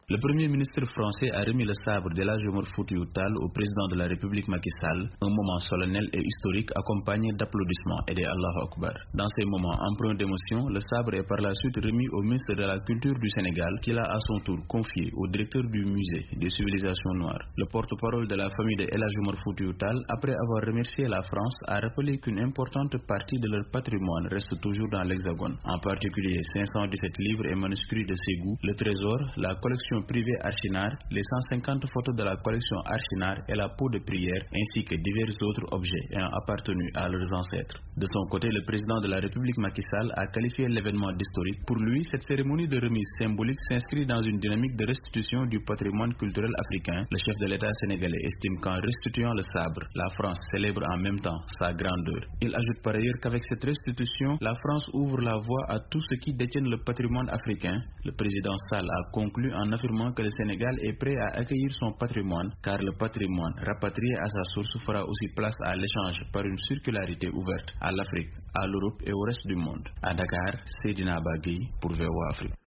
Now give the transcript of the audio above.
Le Premier ministre français a remis le sabre d'El Hadji Omar Foutiyou Tall au président de la République Macky Sall, un moment solennel et historique accompagné d'applaudissements et des Allahu Akbar. Dans ces moments empreints d'émotion, le sabre est par la suite remis au ministre de la Culture du Sénégal, qui l'a à son tour confié au directeur du musée des civilisations noires. Le porte-parole de la famille de El Hadji Omar Foutiyou Tall, après avoir remercié la France, a rappelé qu'une importante partie de leur patrimoine reste toujours dans l'Hexagone, en particulier 517 livres et manuscrits de Ségou, le trésor, la collection privée Archinard, les 150 photos de la collection Archinard et la peau de prière, ainsi que divers autres objets ayant appartenu à leurs ancêtres. De son côté, le président de la République Macky Sall a qualifié l'événement d'historique. Pour lui, cette cérémonie de remise symbolique s'inscrit dans une dynamique de restitution du patrimoine culturel africain. Le chef de l'État sénégalais estime qu'en restituant le sabre, la France célèbre en même temps sa grandeur. Il ajoute par ailleurs qu'avec cette restitution, la France ouvre la voie à tous ceux qui détiennent le patrimoine africain. Le président Sall a conclu en affirmant que le Sénégal est prêt à accueillir son patrimoine, car le patrimoine rapatrié à sa source fera aussi place à l'échange par une circularité ouverte à l'Afrique, à l'Europe et au reste du monde. À Dakar, Seydina Bagui pour VOA Afrique.